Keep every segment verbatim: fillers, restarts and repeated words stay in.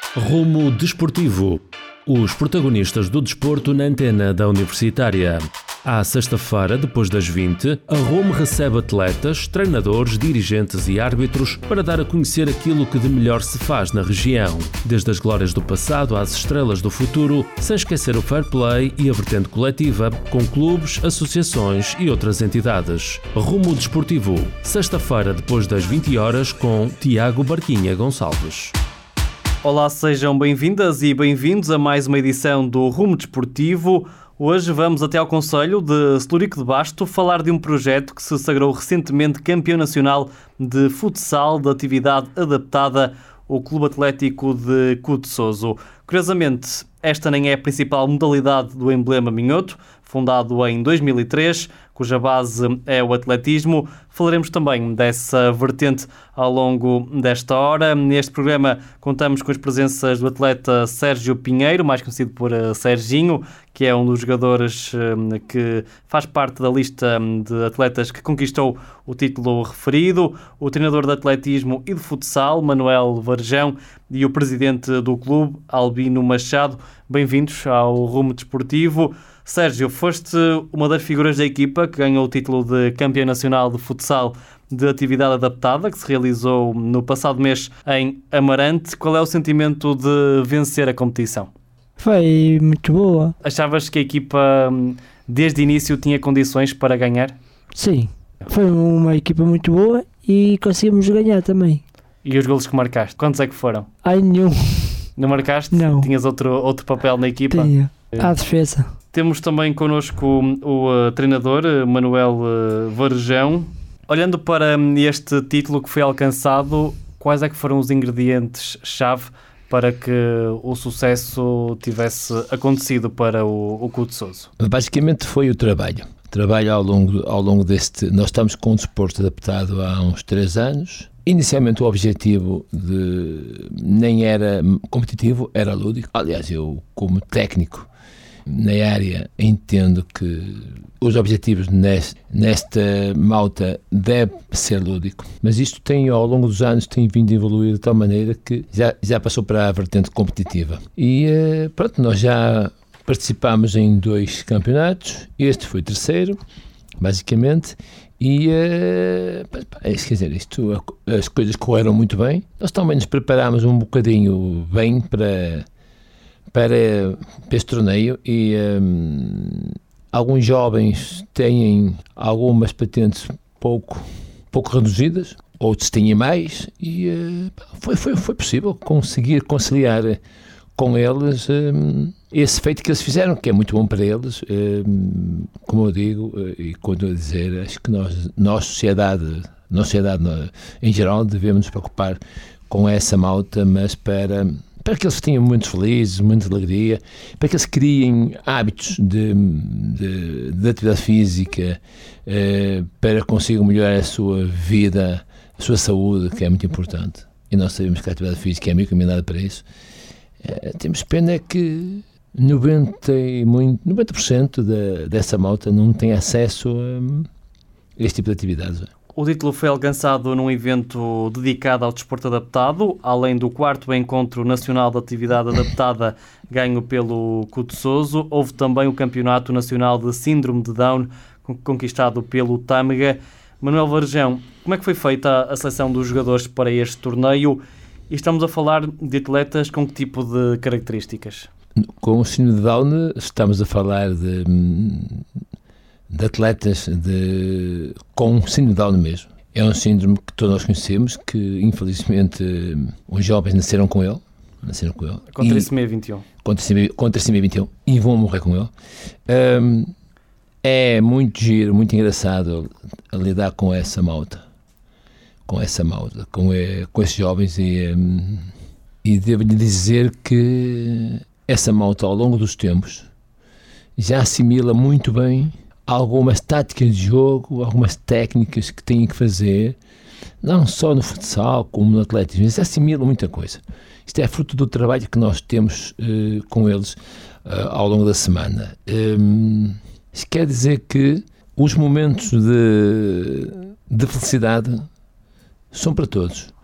Rumo Desportivo. Os protagonistas do desporto na antena da Universitária. À sexta-feira, depois das vinte, a Rumo recebe atletas, treinadores, dirigentes e árbitros para dar a conhecer aquilo que de melhor se faz na região. Desde as glórias do passado às estrelas do futuro, sem esquecer o fair play e a vertente coletiva, com clubes, associações e outras entidades. Rumo Desportivo. Sexta-feira, depois das vinte horas, com Tiago Barquinha Gonçalves. Olá, sejam bem-vindas e bem-vindos a mais uma edição do Rumo Desportivo. Hoje vamos até ao concelho de Celurico de Basto falar de um projeto que se sagrou recentemente campeão nacional de futsal da atividade adaptada, o Clube Atlético de Cudesoso. Curiosamente, esta nem é a principal modalidade do emblema minhoto, fundado em dois mil e três, cuja base é o atletismo. Falaremos também dessa vertente ao longo desta hora. Neste programa contamos com as presenças do atleta Sérgio Pinheiro, mais conhecido por Serginho, que é um dos jogadores que faz parte da lista de atletas que conquistou o título referido, o treinador de atletismo e de futsal, Manuel Varjão, e o presidente do clube, Albino Machado. Bem-vindos ao Rumo Desportivo. Sérgio, foste uma das figuras da equipa que ganhou o título de campeão nacional de futsal de atividade adaptada, que se realizou no passado mês em Amarante. Qual é o sentimento de vencer a competição? Foi muito boa. Achavas que a equipa, desde o início, tinha condições para ganhar? Sim, foi uma equipa muito boa e conseguimos ganhar também. E os golos que marcaste, quantos é que foram? Ai, nenhum. Não marcaste? Não. Tinhas outro, outro papel na equipa? Tinha. À defesa. Temos também connosco o uh, treinador, Manuel uh, Varjão. Olhando para este título que foi alcançado, quais é que foram os ingredientes-chave para que o sucesso tivesse acontecido para o, o Cudesoso? Basicamente foi o trabalho. Trabalho ao longo, ao longo deste... Nós estamos com um desporto adaptado há uns três anos. Inicialmente o objetivo de, nem era competitivo, era lúdico. Aliás, eu como técnico na área entendo que os objetivos neste, nesta malta deve ser lúdico, mas isto tem ao longo dos anos tem vindo a evoluir de tal maneira que já, já passou para a vertente competitiva. E pronto, nós já participámos em dois campeonatos, este foi o terceiro, basicamente, e quer dizer, isto, as coisas correram muito bem. Nós também nos preparámos um bocadinho bem para para este torneio e um, alguns jovens têm algumas patentes pouco, pouco reduzidas, outros têm mais e uh, foi, foi, foi possível conseguir conciliar com eles um, esse feito que eles fizeram, que é muito bom para eles, um, como eu digo, uh, e quando eu dizer, acho que nós, nós sociedade, nós, sociedade em geral, devemos nos preocupar com essa malta, mas para... para que eles tenham momentos felizes, momentos de alegria, para que eles criem hábitos de, de, de atividade física, eh, para que consigam melhorar a sua vida, a sua saúde, que é muito importante. E nós sabemos que a atividade física é meio caminhada para isso. Eh, temos pena que noventa por cento da, dessa malta não tem acesso a este tipo de atividades. O título foi alcançado num evento dedicado ao desporto adaptado, além do quarto encontro nacional de atividade adaptada ganho pelo Cudesoso. Houve também o Campeonato Nacional de Síndrome de Down, conquistado pelo Tâmega. Manuel Varjão, como é que foi feita a seleção dos jogadores para este torneio? E estamos a falar de atletas com que tipo de características? Com o síndrome de Down estamos a falar de... de atletas de, com síndrome de Down mesmo. É um síndrome que todos nós conhecemos, que infelizmente os jovens nasceram com ele. Nasceram com ele. Com trissomia vinte e um. Com trissomia vinte e um. E vão morrer com ele. Um, é muito giro, muito engraçado lidar com essa malta. Com essa malta, com, com esses jovens. E, um, e devo-lhe dizer que essa malta, ao longo dos tempos, já assimila muito bem algumas táticas de jogo, algumas técnicas que têm que fazer, não só no futsal como no atletismo, eles assimilam muita coisa. Isto é fruto do trabalho que nós temos uh, com eles uh, ao longo da semana. Um, isto quer dizer que os momentos de, de felicidade são para todos.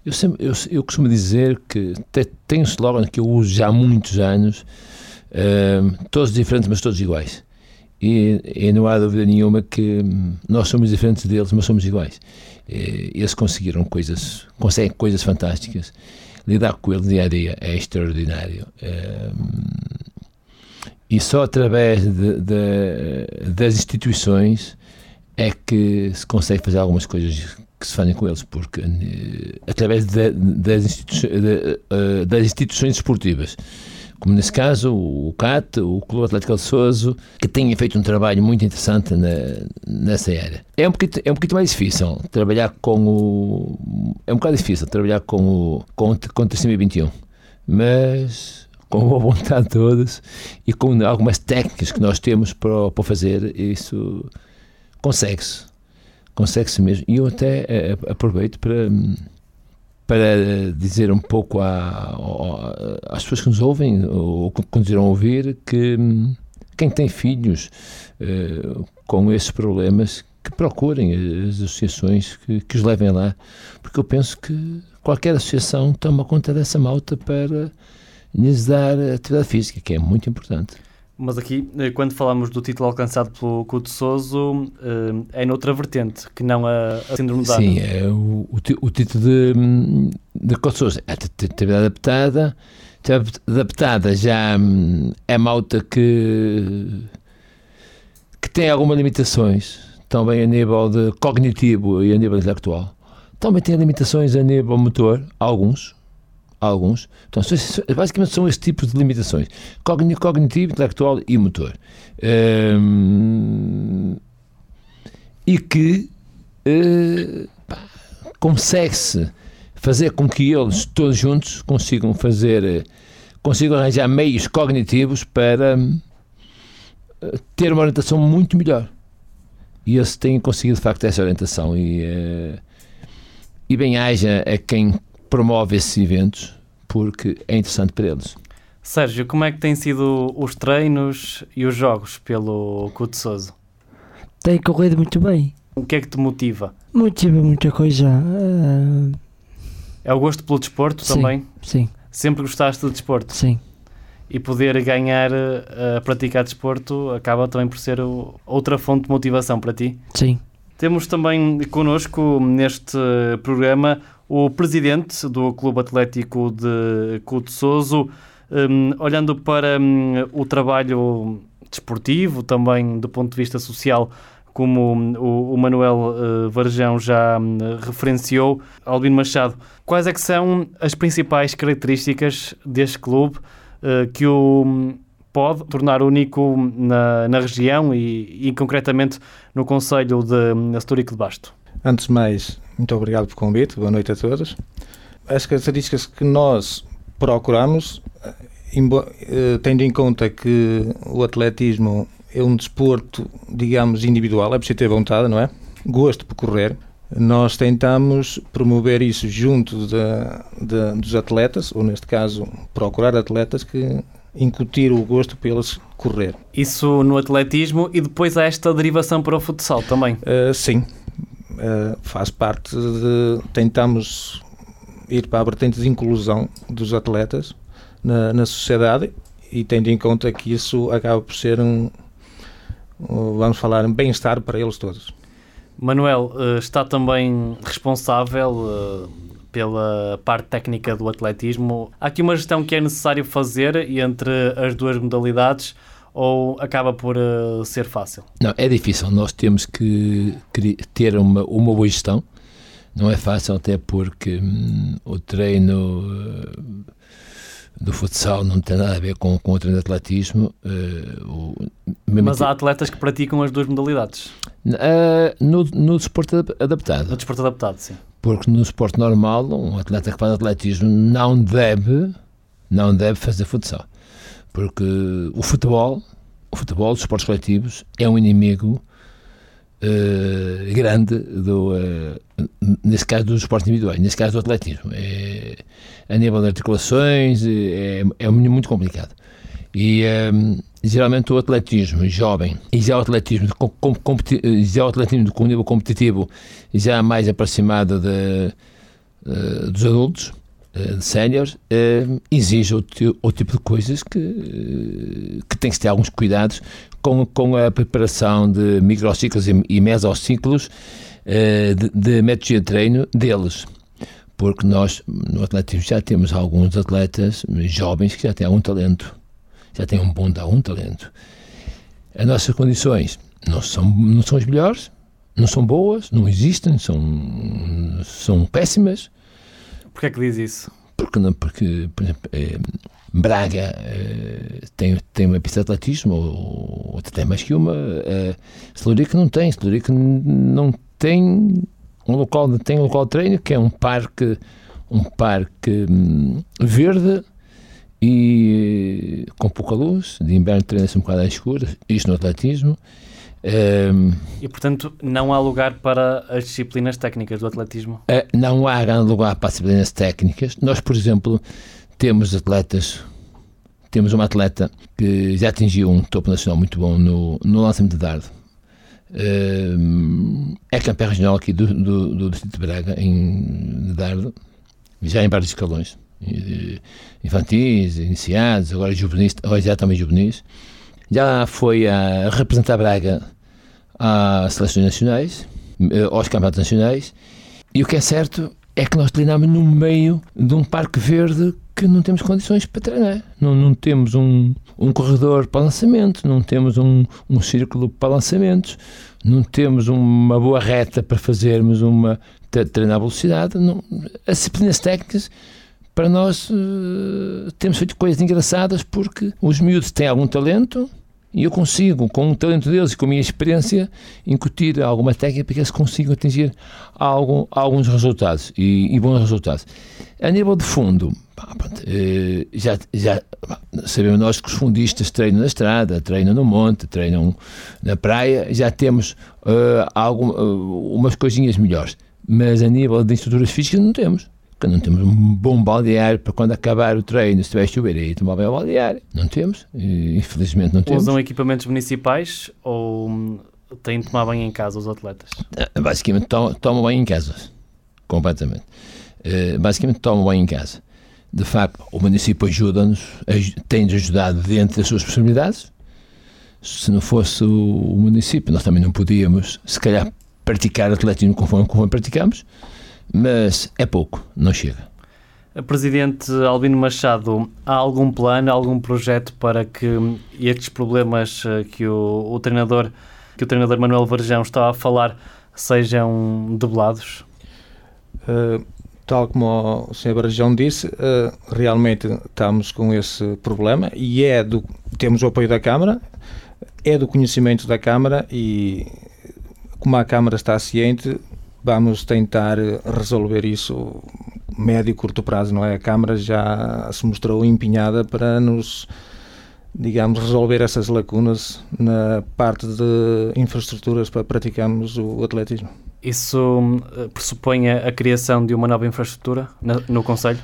Eu, sempre, eu, eu costumo dizer que te, tem um slogan que eu uso já há muitos anos, uh, todos diferentes, mas todos iguais. E, e não há dúvida nenhuma que nós somos diferentes deles, mas somos iguais. E, eles conseguiram coisas, conseguem coisas fantásticas. Lidar com eles dia a dia é extraordinário. Uh, e só através de, de, das instituições é que se consegue fazer algumas coisas que se fazem com eles, porque uh, através de, das, instituições, de, uh, das instituições esportivas, como nesse caso o C A T, o Clube Atlético de Sousa, que tem feito um trabalho muito interessante na, nessa área. É um pouquinho, é um pouquinho mais difícil trabalhar com o... É um bocado difícil trabalhar com o, com, com o Trissomia vinte e um, mas com boa vontade de todos e com algumas técnicas que nós temos para, para fazer, isso consegue-se. Consegue-se mesmo. E eu até aproveito para... para dizer um pouco à, às pessoas que nos ouvem ou que nos irão ouvir que quem tem filhos uh, com esses problemas, que procurem as associações que, que os levem lá, porque eu penso que qualquer associação toma conta dessa malta para lhes dar atividade física, que é muito importante. Mas aqui, quando falamos do título alcançado pelo Couto Sousa, é noutra vertente, que não a, a síndrome de Down. Sim, é o, o, o título de, de Couto Sousa. A atividade adaptada, adaptada já é malta que, que tem algumas limitações, também a nível de cognitivo e a nível intelectual. Também tem limitações a nível motor, alguns. Alguns. Então, basicamente são estes tipos de limitações. Cognitivo, intelectual e motor. Um, e que uh, consegue-se fazer com que eles, todos juntos, consigam fazer, consigam arranjar meios cognitivos para uh, ter uma orientação muito melhor. E eles têm conseguido, de facto, essa orientação. E, uh, e bem haja a quem promove esses eventos, porque é interessante para eles. Sérgio, como é que têm sido os treinos e os jogos pelo Couto Sousa? Tem corrido muito bem. O que é que te motiva? Motiva muita coisa. Uh... É o gosto pelo desporto sim, também? Sim. Sempre gostaste de desporto? Sim. E poder ganhar a praticar desporto acaba também por ser outra fonte de motivação para ti? Sim. Temos também connosco neste programa o presidente do Clube Atlético de Couto Sousa, um, olhando para um, o trabalho desportivo, também do ponto de vista social, como um, o, o Manuel uh, Varjão já um, referenciou. Albino Machado, quais é que são as principais características deste clube uh, que o um, pode tornar único na, na região e, e concretamente no concelho de um, Astúrico de Basto? Antes de mais, muito obrigado pelo convite, boa noite a todos. As características que nós procuramos, tendo em conta que o atletismo é um desporto, digamos, individual, é preciso ter vontade, não é? Gosto por correr. Nós tentamos promover isso junto de, de, dos atletas, ou neste caso, procurar atletas que incutir o gosto pelos correr. Isso no atletismo e depois há esta derivação para o futsal também? Uh, sim. Uh, faz parte de... Tentamos ir para a vertente de inclusão dos atletas na, na sociedade e tendo em conta que isso acaba por ser um, um vamos falar, um bem-estar para eles todos. Manuel, uh, está também responsável uh, pela parte técnica do atletismo. Há aqui uma gestão que é necessário fazer entre as duas modalidades ou acaba por uh, ser fácil? Não, é difícil. Nós temos que, que ter uma, uma boa gestão. Não é fácil, até porque hum, o treino uh, do futsal não tem nada a ver com, com o treino de atletismo. Uh, o, Mas há atletas que praticam as duas modalidades? Uh, no, no desporto adaptado. No desporto adaptado, sim. Porque no desporto normal, um atleta que faz atletismo não deve, não deve fazer futsal. Porque o futebol, o futebol, os esportes coletivos, é um inimigo uh, grande, do, uh, nesse caso dos esportes individuais, nesse caso do atletismo. É, a nível de articulações, é, é muito complicado. E um, geralmente o atletismo jovem e já o atletismo, com, com, já o atletismo com nível competitivo já mais aproximado de, uh, dos adultos, uh, de séniores, uh, exige outro, outro tipo de coisas que, uh, que tem que ter alguns cuidados com, com a preparação de microciclos e, e mesociclos uh, de, de metodologia de treino deles. Porque nós, no atletismo, já temos alguns atletas jovens que já têm algum talento, já têm um bom, algum talento. As nossas condições não são, não são as melhores, não são boas, não existem, são, são péssimas. Porquê é que diz isso? Porque, não, porque por exemplo, eh, Braga eh, tem, tem uma pista de atletismo, ou outra tem mais que uma, eh, Celurico não tem, Celurico não tem... Um local, tem um local de treino que é um parque, um parque hum, verde e com pouca luz, de inverno treina-se um bocado às escuras, isto no atletismo. Um, e, portanto, não há lugar para as disciplinas técnicas do atletismo? Uh, não há grande lugar para as disciplinas técnicas. Nós, por exemplo, temos atletas, temos uma atleta que já atingiu um topo nacional muito bom no, no lançamento de dardo. Uh, é campeão regional aqui do, do, do Distrito de Braga em dardo, já em vários escalões, infantis, iniciados, agora juvenis, agora já também juvenis. Já foi a representar Braga às seleções nacionais, aos campeonatos nacionais, e o que é certo é que nós treinamos no meio de um parque verde que não temos condições para treinar. Não, não temos um, um corredor para lançamento, não temos um, um círculo para lançamentos, não temos uma boa reta para fazermos uma treinar a velocidade. Não, as disciplinas técnicas, para nós, uh, temos feito coisas engraçadas porque os miúdos têm algum talento e eu consigo, com o talento deles e com a minha experiência, incutir alguma técnica para que eles consigam atingir algum, alguns resultados e, e bons resultados. A nível de fundo, pá, pronto, eh, já, já pá, sabemos nós que os fundistas treinam na estrada, treinam no monte, treinam na praia, já temos uh, algum, uh, umas coisinhas melhores, mas a nível de estruturas físicas não temos. Não temos um bom baldeário para quando acabar o treino, se tiver chover aí tomar bem o baldeário. Não temos, infelizmente não temos. Usam equipamentos municipais ou têm de tomar banho em casa os atletas? Basicamente tomam, tomam banho em casa, completamente. Basicamente tomam banho em casa. De facto, o município ajuda-nos, tem-nos ajudado dentro das suas possibilidades. Se não fosse o município, nós também não podíamos, se calhar, praticar atletismo conforme, conforme praticamos. Mas é pouco, não chega. Presidente Albino Machado, há algum plano, algum projeto para que estes problemas que o, o treinador, que o treinador Manuel Varjão estava a falar sejam debelados? Uh, tal como o senhor Varjão disse, uh, realmente estamos com esse problema e é do, temos o apoio da Câmara, é do conhecimento da Câmara e como a Câmara está ciente, vamos tentar resolver isso médio e curto prazo, não é? A Câmara já se mostrou empenhada para nos, digamos, resolver essas lacunas na parte de infraestruturas para praticarmos o atletismo. Isso pressupõe a criação de uma nova infraestrutura no concelho?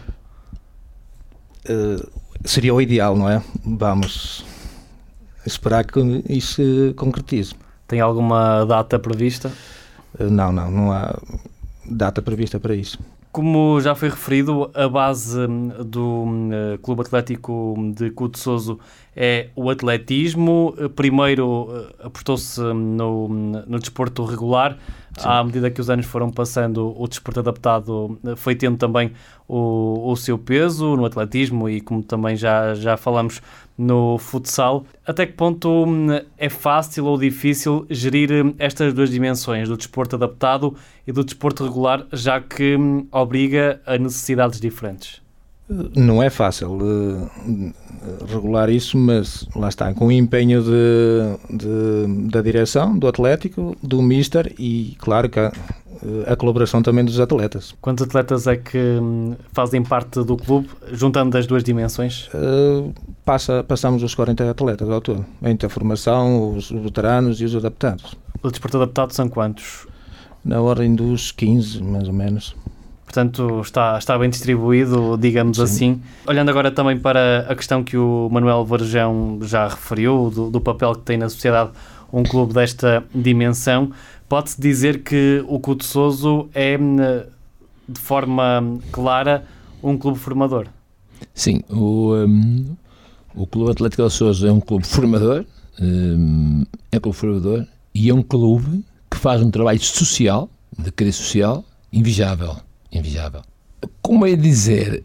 Uh, seria o ideal, não é? Vamos esperar que isso se concretize. Tem alguma data prevista? Não, não, não há data prevista para isso. Como já foi referido, a base do uh, Clube Atlético de Couto Soso é o atletismo. Primeiro uh, apostou-se no, no desporto regular. Sim. À medida que os anos foram passando, o desporto adaptado foi tendo também o, o seu peso no atletismo e, como também já, já falamos, no futsal. Até que ponto é fácil ou difícil gerir estas duas dimensões, do desporto adaptado e do desporto regular, já que obriga a necessidades diferentes? Não é fácil uh, regular isso, mas lá está, com o empenho de, de, da direção, do Atlético, do Mister e, claro, que a, a colaboração também dos atletas. Quantos atletas é que fazem parte do clube, juntando as duas dimensões? Uh, passa, passamos os quarenta atletas ao todo, entre a formação, os veteranos e os adaptados. O desporto adaptado são quantos? Na ordem dos quinze, mais ou menos. Portanto, está, está bem distribuído, digamos Sim. assim. Olhando agora também para a questão que o Manuel Varjão já referiu, do, do papel que tem na sociedade um clube desta dimensão, pode-se dizer que o Couto Soso é de forma clara um clube formador. Sim, o, um, o Clube Atlético de Sousa é um clube formador, um, é um clube formador e é um clube que faz um trabalho social, de crise social, invejável, invejável. Como é dizer,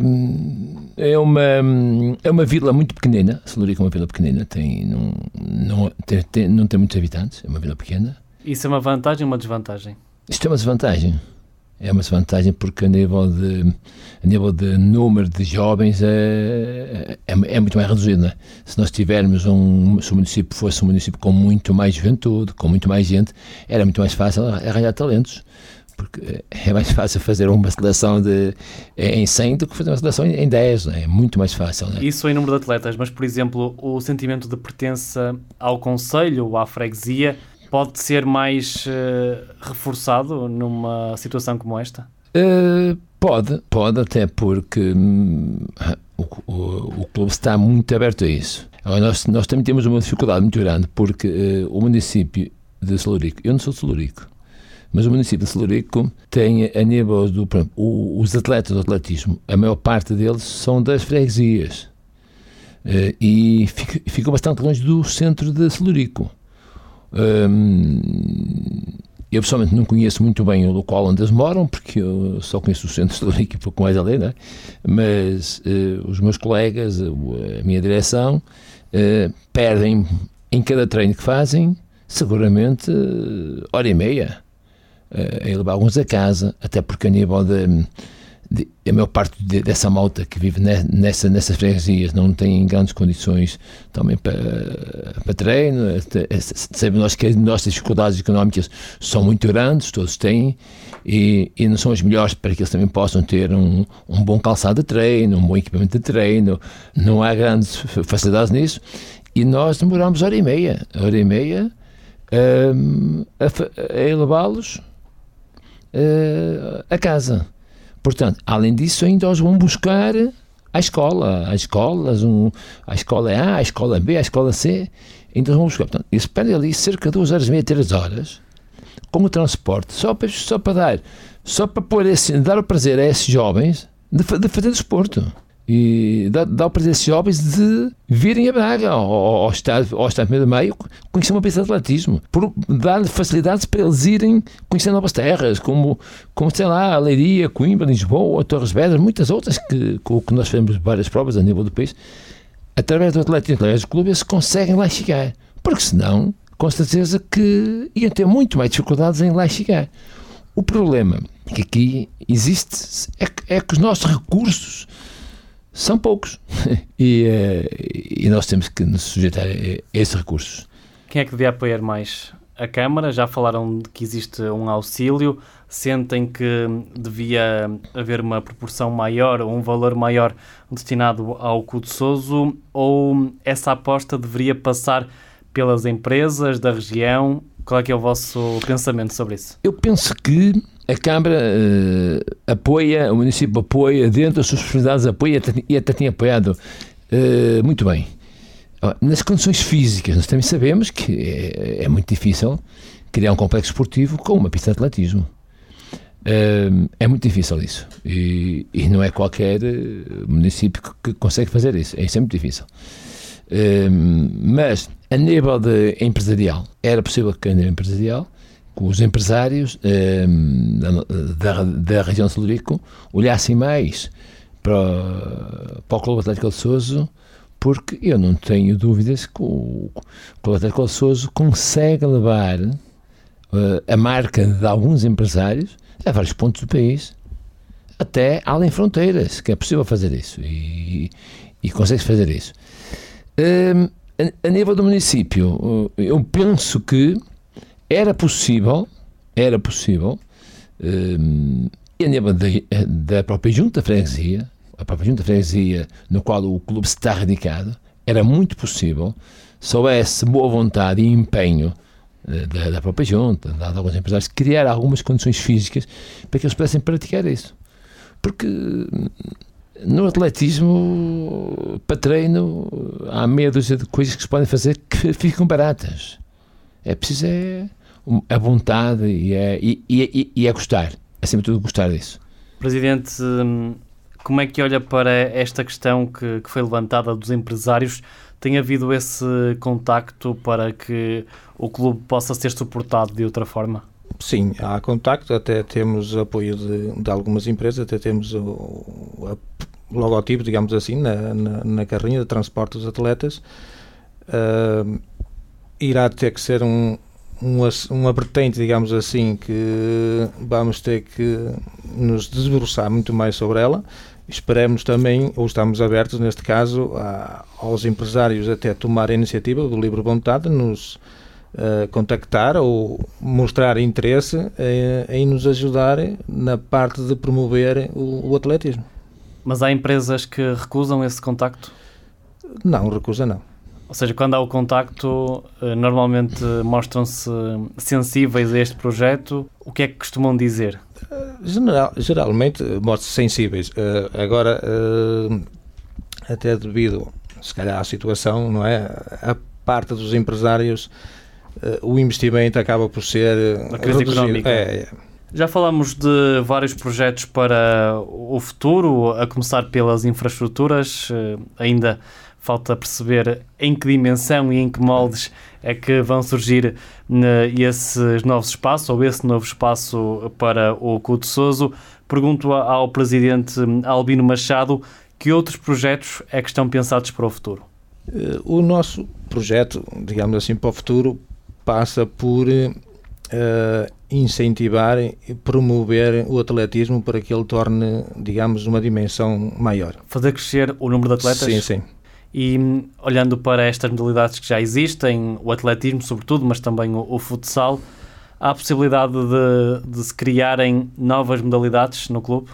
é uma, é uma vila muito pequenina, Celurico é uma vila pequenina, tem, não, não, tem, tem, não tem muitos habitantes, é uma vila pequena. Isso é uma vantagem ou uma desvantagem? Isto é uma desvantagem, é uma desvantagem porque a nível de, a nível de número de jovens é, é, é muito mais reduzido, não é? Se nós tivermos um, se o município fosse um município com muito mais juventude, com muito mais gente, era muito mais fácil arranjar talentos. Porque é mais fácil fazer uma seleção de, em cem do que fazer uma seleção em dez, é muito mais fácil. Não é? Isso em número de atletas, mas, por exemplo, o sentimento de pertença ao concelho ou à freguesia pode ser mais uh, reforçado numa situação como esta? Uh, pode, pode, até porque hum, o, o, o clube está muito aberto a isso. Agora, nós, nós também temos uma dificuldade muito grande, porque uh, o município de Celurico, eu não sou de Celurico, mas o município de Celurico tem, a nível do, por exemplo, o, os atletas do atletismo, a maior parte deles são das freguesias uh, e fica, ficam bastante longe do centro de Celurico. Um, eu pessoalmente não conheço muito bem o local onde eles moram, porque eu só conheço o centro de Celurico e pouco mais além, não é? Mas uh, os meus colegas, a, a minha direção, uh, perdem em cada treino que fazem, seguramente, uh, hora e meia. A levar alguns a casa, até porque a nível de, de a maior parte de, dessa malta que vive nessa, nessas freguesias não tem grandes condições também para, para treino. Sabemos nós que as nossas dificuldades económicas são muito grandes, todos têm, e, e não são as melhores para que eles também possam ter um, um bom calçado de treino, um bom equipamento de treino, não há grandes facilidades nisso, e nós demoramos hora e meia, hora e meia um, a, a elevá-los Uh, a casa. Portanto, além disso, ainda os vão buscar à escola, às escolas, um, à escola A, à escola B, à escola C, ainda os vão buscar. Portanto, eles perdem ali cerca de duas horas e meia, três horas, com o transporte, só para, só para dar, só para pôr esse, dar o prazer a esses jovens de, de fazer desporto. E dá, dá o prazer a esses jovens de virem a Braga, ao, ao estádio, ao estádio meio do meio, conhecer uma pista de atletismo, por dar facilidades para eles irem conhecer novas terras, como, como sei lá, a Leiria, Coimbra, Lisboa, Torres Vedras, muitas outras que, com que nós fazemos várias provas a nível do país. Através do atletismo, através do clube, eles conseguem lá chegar, porque senão, com certeza que iam ter muito mais dificuldades em lá chegar. O problema que aqui existe é que, é que os nossos recursos são poucos e, e nós temos que nos sujeitar a esses recursos. Quem é que devia apoiar mais? A Câmara? Já falaram de que existe um auxílio. Sentem que devia haver uma proporção maior ou um valor maior destinado ao Cudeçoso, ou essa aposta deveria passar pelas empresas da região? Qual é que é o vosso pensamento sobre isso? Eu penso que a Câmara uh, apoia, o município apoia, dentro das suas possibilidades apoia, e até tem apoiado uh, muito bem. Nas condições físicas, nós também sabemos que é, é muito difícil criar um complexo esportivo com uma pista de atletismo. Uh, é muito difícil isso. E, e não é qualquer município que, que consegue fazer isso. Isso é muito difícil. Uh, mas, a nível de empresarial, era possível que a nível empresarial, que os empresários eh, da, da região de Celurico olhassem mais para, para o Clube Atlético de Sousa, porque eu não tenho dúvidas que o Clube Atlético de Sousa consegue levar uh, a marca de alguns empresários a vários pontos do país, até além fronteiras, que é possível fazer isso, e, e consegue fazer isso. Uh, a, a nível do município, uh, eu penso que era possível, era possível, uh, e a nível da, da própria Junta da Freguesia, a própria Junta da Freguesia, no qual o clube está radicado, era muito possível, se houvesse boa vontade e empenho uh, da, da própria Junta, de alguns empresários, criar algumas condições físicas para que eles pudessem praticar isso. Porque no atletismo, para treino, há meia dúzia de coisas que se podem fazer que ficam baratas. É preciso é a vontade e é, e, e, e é gostar, acima de tudo gostar disso. Presidente, como é que olha para esta questão que, que foi levantada dos empresários? Tem havido esse contacto para que o clube possa ser suportado de outra forma? Sim, há contacto, até temos apoio de, de algumas empresas, até temos o, o logotipo, digamos assim, na, na, na carrinha de transporte dos atletas. Uh, irá ter que ser um, um, uma vertente, digamos assim, que vamos ter que nos debruçar muito mais sobre ela. Esperemos também, ou estamos abertos neste caso, a, aos empresários até tomar a iniciativa do livre vontade, nos uh, contactar ou mostrar interesse uh, em nos ajudar na parte de promover o, o atletismo. Mas há empresas que recusam esse contacto? Não, recusa não. Ou seja, quando há o contacto, uh, normalmente mostram-se sensíveis a este projeto. O que é que costumam dizer? General, geralmente mostram-se sensíveis. Uh, agora, uh, até devido, se calhar, à situação, não é? A parte dos empresários, uh, o investimento acaba por ser a crise reduzido. Económica. É, é. Já falámos de vários projetos para o futuro, a começar pelas infraestruturas. Uh, ainda falta perceber em que dimensão e em que moldes é que vão surgir esses novos espaços, ou esse novo espaço para o Couto Souso. Pergunto ao Presidente Albino Machado, que outros projetos é que estão pensados para o futuro? O nosso projeto, digamos assim, para o futuro, passa por uh, incentivar e promover o atletismo para que ele torne, digamos, uma dimensão maior. Fazer crescer o número de atletas? Sim, sim. E olhando para estas modalidades que já existem, o atletismo sobretudo, mas também o, o futsal, há a possibilidade de, de se criarem novas modalidades no clube?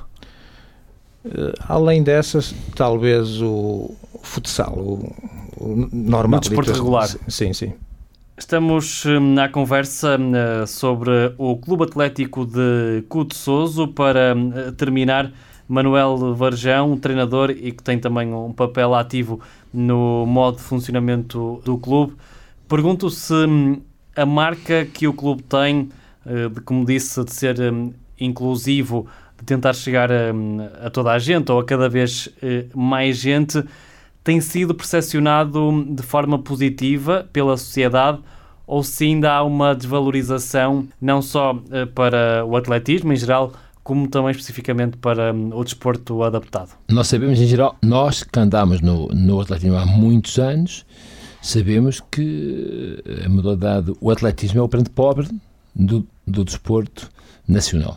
Uh, além dessas, talvez o, o futsal, o, o normal. O desporto regular. Sim, sim. Estamos na conversa uh, sobre o Clube Atlético de Couto Souso. Para uh, terminar, Manuel Varjão, treinador e que tem também um papel ativo no modo de funcionamento do clube. Pergunto se a marca que o clube tem, de, como disse, de ser inclusivo, de tentar chegar a, a toda a gente ou a cada vez mais gente, tem sido percepcionado de forma positiva pela sociedade, ou se ainda há uma desvalorização não só para o atletismo em geral, como também especificamente para o desporto adaptado? Nós sabemos, em geral, nós que andamos no, no atletismo há muitos anos, sabemos que a modalidade, o atletismo é o grande pobre do, do desporto nacional.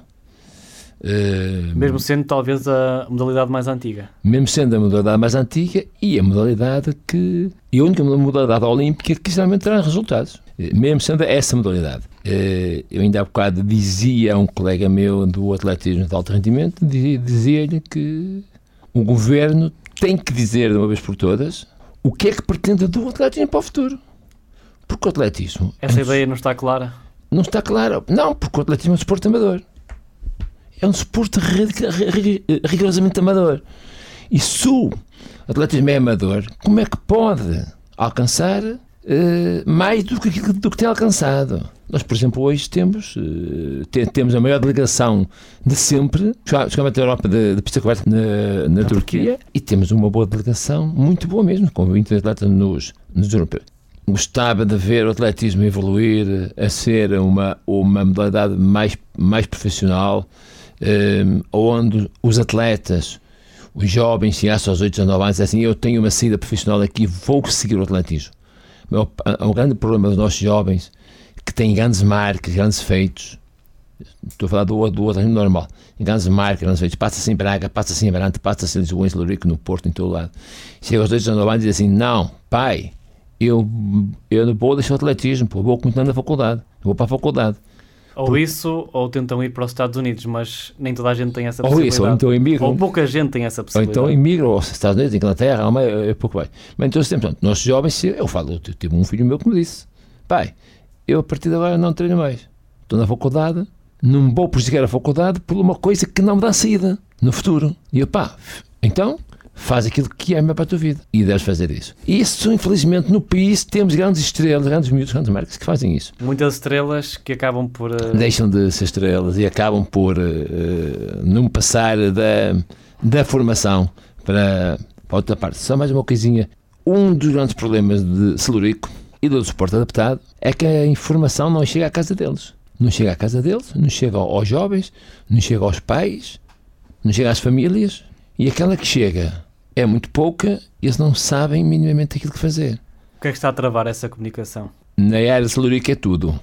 Uh, mesmo sendo talvez a modalidade mais antiga. Mesmo sendo a modalidade mais antiga e a modalidade que... E a única modalidade olímpica que geralmente traz resultados. Mesmo sendo essa modalidade. Uh, eu ainda há bocado dizia a um colega meu do atletismo de alto rendimento, dizia-lhe que o governo tem que dizer de uma vez por todas o que é que pretende do atletismo para o futuro. Porque o atletismo... Essa é um... ideia não está clara? Não está clara. Não, porque o atletismo é um desporto amador. É um desporto rigorosamente amador. E se o atletismo é amador, como é que pode alcançar uh, mais do que aquilo do que tem alcançado? Nós, por exemplo, hoje temos, uh, te, temos a maior delegação de sempre, chegamos à Europa de, de pista coberta na, na Turquia, e temos uma boa delegação, muito boa mesmo, com vinte atletas nos, nos europeus. Gostava de ver o atletismo evoluir a ser uma, uma modalidade mais, mais profissional, Um, onde os atletas, os jovens, se aos oito a nove anos, dizem assim, eu tenho uma saída profissional aqui, vou seguir o atletismo. Há um grande problema dos nossos jovens, que têm grandes marcas, grandes feitos, estou a falar do, do atletismo normal, grandes marcas, grandes feitos, passa-se em Braga, passa-se em Amarante, passa-se em Lisboa, em Celurico, no Porto, em todo lado. Chega aos oito a nove anos e diz assim, não, pai, eu, eu não vou deixar o atletismo, vou continuar na faculdade, vou para a faculdade. Ou Por... isso, ou tentam ir para os Estados Unidos, mas nem toda a gente tem essa ou possibilidade. Isso, ou então imigram. Ou pouca gente tem essa possibilidade. Ou então imigram aos Estados Unidos, Inglaterra, é, é pouco bem. Mas então, sempre, nós jovens, eu falo, eu tive um filho meu que me disse, pai, eu a partir de agora não treino mais. Estou na faculdade, não vou prosseguir a faculdade por uma coisa que não me dá saída no futuro. E eu, pá, então, faz aquilo que é melhor para a tua vida e deves fazer isso. E isso, infelizmente, no país temos grandes estrelas, grandes miúdos, grandes marcas que fazem isso. Muitas estrelas que acabam por... Uh... Deixam de ser estrelas e acabam por uh, não passar da, da formação para, para outra parte. Só mais uma coisinha. Um dos grandes problemas de Celurico e do desporto adaptado é que a informação não chega à casa deles. Não chega à casa deles, não chega aos jovens, não chega aos pais, não chega às famílias, e aquela que chega é muito pouca e eles não sabem minimamente aquilo que fazer. O que é que está a travar essa comunicação? Na área de Celurico é tudo.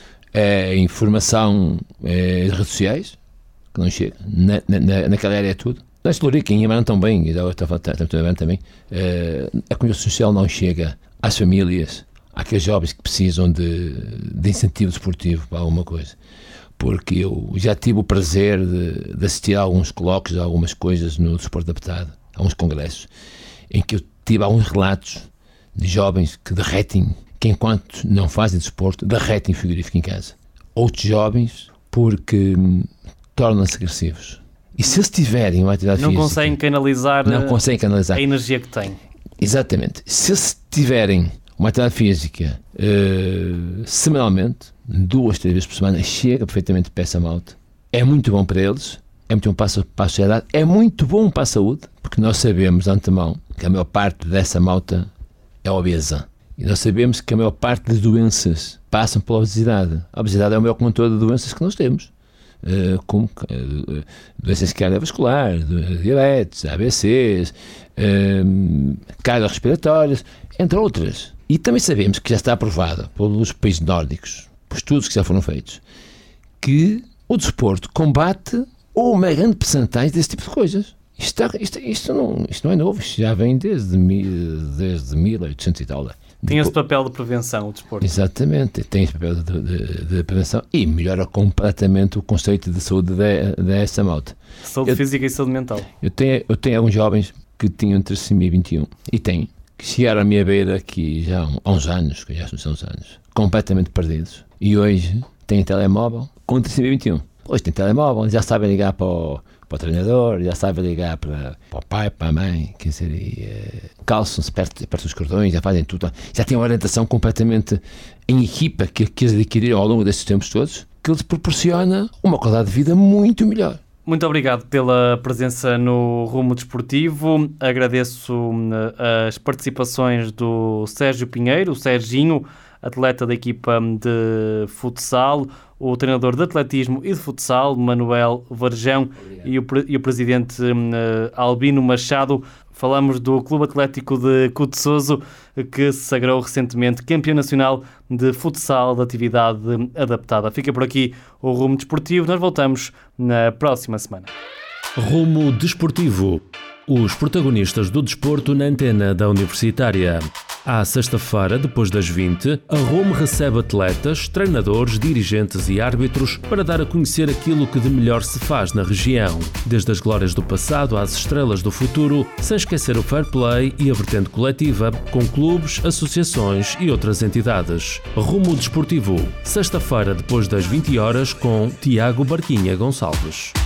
É informação, é redes sociais, que não chega. Na, na, naquela área é tudo. Na Celurico, em Imarão também, e agora também, é, a comunicação social não chega às famílias, àqueles jovens que precisam de, de incentivo desportivo para alguma coisa. Porque eu já tive o prazer de, de assistir a alguns colóquios, a algumas coisas no desporto adaptado, a uns congressos, em que eu tive alguns relatos de jovens que derretem, que enquanto não fazem desporto, derretem frigorífico em casa. Outros jovens porque hum, tornam-se agressivos. E se eles tiverem uma atividade não física... Conseguem canalizar não conseguem canalizar a energia que têm. Exatamente. Se eles tiverem uma atividade física uh, semanalmente, duas, três vezes por semana, chega perfeitamente para essa malta. É muito bom para eles, é muito bom para a, para a sociedade, é muito bom para a saúde, porque nós sabemos de antemão que a maior parte dessa malta é obesa. E nós sabemos que a maior parte das doenças passam pela obesidade. A obesidade é o maior controle de doenças que nós temos. Uh, como uh, doenças cardiovasculares, diabetes, A B Cs, uh, cardiorrespiratórias, entre outras. E também sabemos que já está aprovado pelos países nórdicos, por estudos que já foram feitos, que o desporto combate uma grande percentagem desse tipo de coisas. Isto, está, isto, isto, não, isto não é novo, isto já vem desde, desde mil e oitocentos e tal. Tem esse papel de prevenção, o desporto. Exatamente, tem esse papel de, de, de prevenção e melhora completamente o conceito de saúde dessa de, malta. Saúde eu, física e saúde mental. Eu tenho, eu tenho alguns jovens que tinham trissomia vinte e um e têm, que chegaram à minha beira aqui já há uns anos, que já são uns anos, completamente perdidos. E hoje têm telemóvel com trissomia vinte e um. Hoje têm telemóvel, já sabem ligar para o, para o treinador, já sabem ligar para, para o pai, para a mãe, quer dizer, e, uh, calçam-se perto, perto dos cordões, já fazem tudo. Já têm uma orientação completamente em equipa que, que eles adquiriram ao longo destes tempos todos, que lhes proporciona uma qualidade de vida muito melhor. Muito obrigado pela presença no Rumo Desportivo. Agradeço as participações do Sérgio Pinheiro, o Serginho, atleta da equipa de futsal, o treinador de atletismo e de futsal, Manuel Varjão, e o, e o presidente uh, Albino Machado. Falamos do Clube Atlético de Cotesoso, que se sagrou recentemente campeão nacional de futsal de atividade adaptada. Fica por aqui o Rumo Desportivo. Nós voltamos na próxima semana. Rumo Desportivo. Os protagonistas do desporto na antena da Universitária. À sexta-feira, depois das vinte, a Rome recebe atletas, treinadores, dirigentes e árbitros para dar a conhecer aquilo que de melhor se faz na região. Desde as glórias do passado às estrelas do futuro, sem esquecer o fair play e a vertente coletiva, com clubes, associações e outras entidades. Rumo Desportivo. Sexta-feira, depois das vinte horas, com Tiago Barquinha Gonçalves.